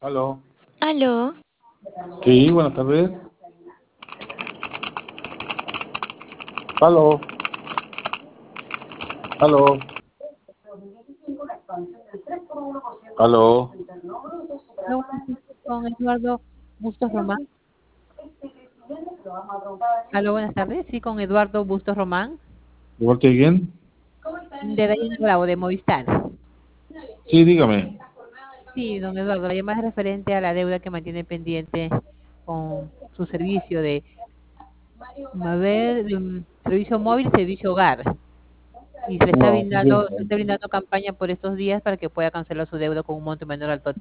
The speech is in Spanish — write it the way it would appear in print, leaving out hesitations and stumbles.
Aló. Aló, Sí, buenas tardes. Aló. Aló. Aló. Luego, con Eduardo Bustos Román. Aló, buenas tardes. Sí, con Eduardo Bustos Román, ¿De parte de quién? de Dayana Bravo, de Movistar. Sí, dígame. Sí, don Eduardo, la llamada es referente a la deuda que mantiene pendiente con su servicio de servicio móvil, servicio hogar. Y No, no se tiene. está brindando campaña por estos días para que pueda cancelar su deuda con un monto menor al total.